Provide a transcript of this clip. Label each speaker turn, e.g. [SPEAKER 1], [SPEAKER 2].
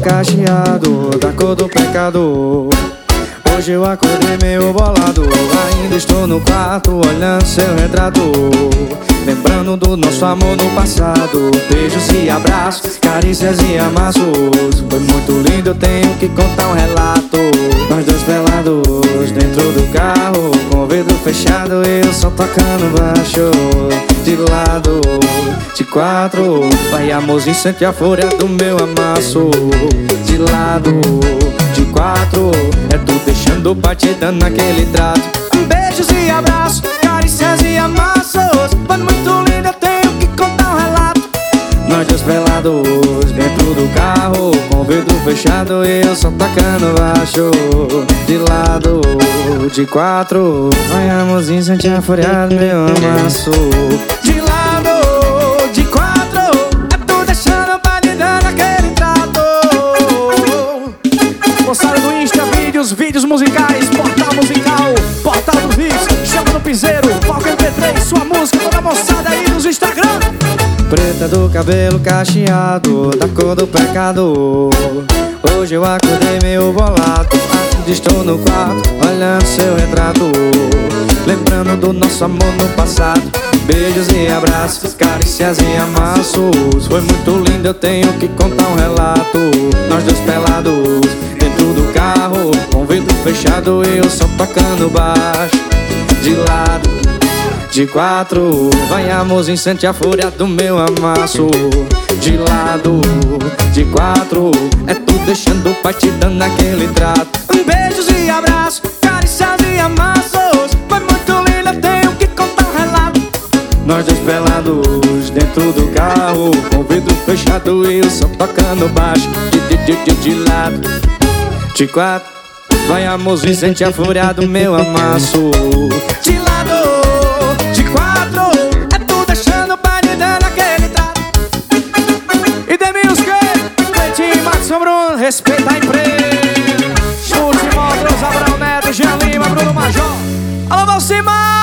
[SPEAKER 1] cacheado, da cor do pecador. Hoje eu acordei meio bolado, ainda estou no quarto olhando seu retrato, lembrando do nosso amor no passado. Beijos e abraços, carícias e amassos. Foi muito lindo, eu tenho que contar um relato. Nós dois pelados dentro do carro, com o vidro fechado e o som tocando baixo. De lado, de quatro, vai amorzinho, sente a fúria do meu amasso. De lado, de quatro, é tu deixando batida naquele trato. Beijos e abraços, carícias e amassos. Foi muito lindo, eu tenho que contar um relato. Nós dois pelados dentro do carro, com o vidro fechado e o som tocando baixo. De lado, de quatro, vai amorzinho, sente a fúria do meu amasso. De lado, de quatro, é tu deixando batida naquele trato. Moçada do Insta, vídeos musicais, portal musical, portal dos vídeos, chama no piseiro, Palco MP3, sua música, toda moçada aí nos Instagram. Preta do cabelo cacheado, da cor do pecador. Hoje eu acordei meio bolado, ainda estou no quarto olhando seu retrato, lembrando do nosso amor no passado. Beijos e abraços, carícias e amassos. Foi muito lindo, eu tenho que contar um relato. Nós dois pelados dentro do carro, com o vidro fechado e o som tocando baixo. De lado, de quatro, vai amorzinho, sente a fúria do meu amasso. De lado, de quatro, é tu deixando batida naquele trato. Beijos e abraços, carícias e amassos. Foi muito lindo, eu tenho que contar um relato. Nós dois pelados dentro do carro, com o vidro fechado e o som tocando baixo. De lado, de quatro, vai amorzinho, sente a fúria do meu amasso. De lado, de quatro, é tu deixando batida naquele trato. E Demils Cleitinho, Maxson Bruno, respeita a empresa. Chute, Montros, Abraão Neto, Jean Lima, Bruno Major. Alô, Valcimar!